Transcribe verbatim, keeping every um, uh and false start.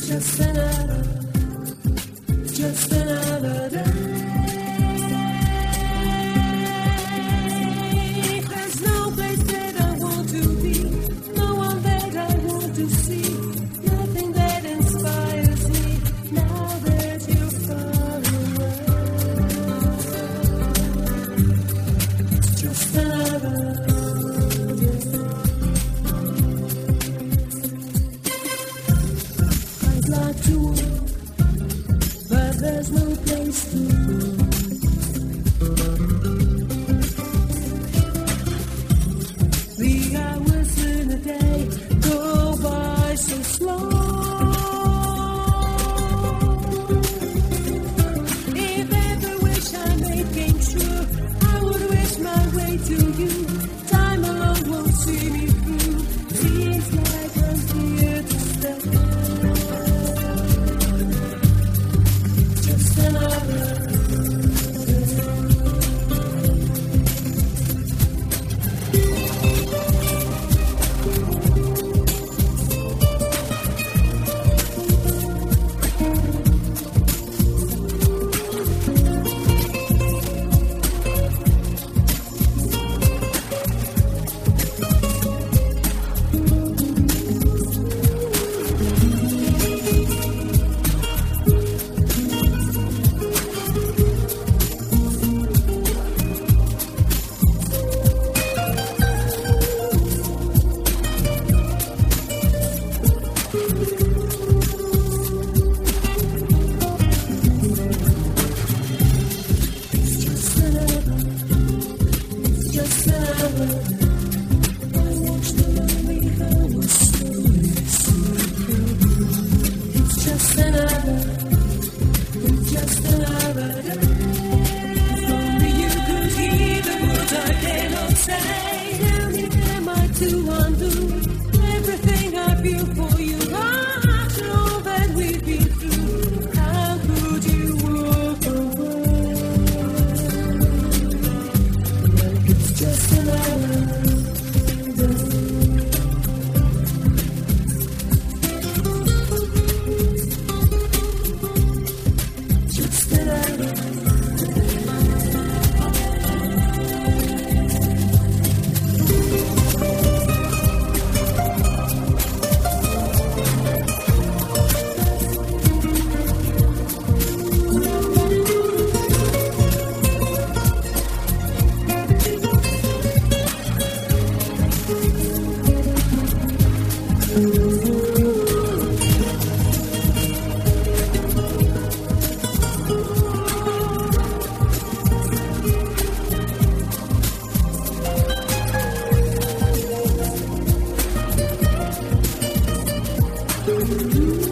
Just another, just another day. There's no place that I want to be, no one that I want to see, nothing that inspires me now that you're far away. It's just another day. I'd like to walk, but there's no place to go. The hours in a day go by so slow. If every wish I made came true, I would wish my way to you. Time alone won't see me through. Seems like I'm here to stay. Just another to undo everything I feel for you. After all that we've been through, how could you walk away? Like it's just another day. Just another day. Mm-hmm.